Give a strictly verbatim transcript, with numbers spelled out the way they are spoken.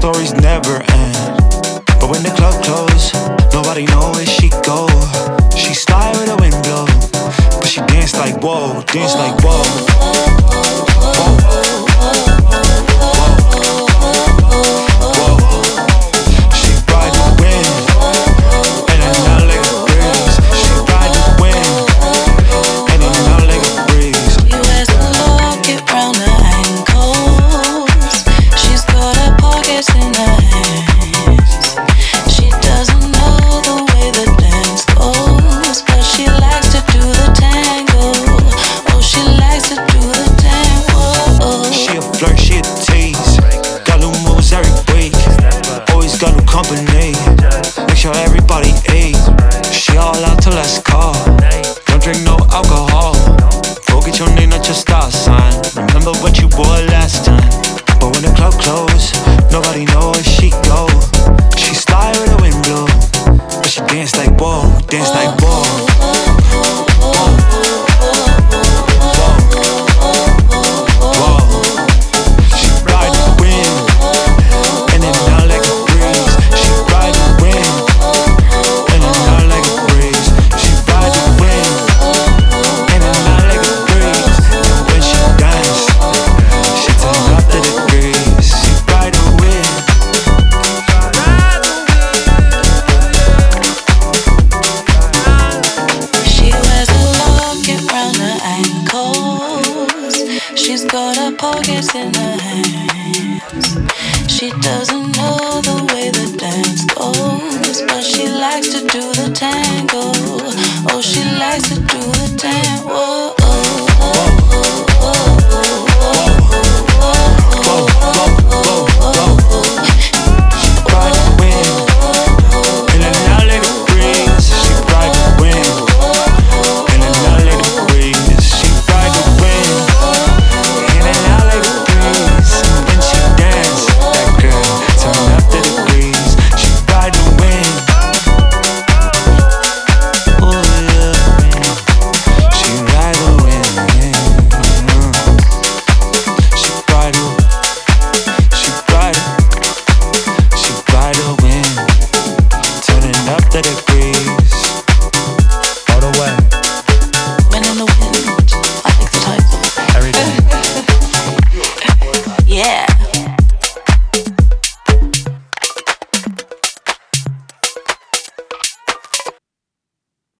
stories never end. But when the club close, nobody know where she go. She slide with the wind blow, but she dance like whoa, dance like whoa. Company, make sure everybody ate. She all out till last call. Don't drink no alcohol. Forget your name, not your star sign. Remember what you wore last time. But when the club close, nobody know where she go. She slide with the wind blow, but she dance like whoa, dance like whoa. She's got pockets in her hands. She doesn't know the way the dance goes, but she likes to do the tango. Oh, she likes to do the tango.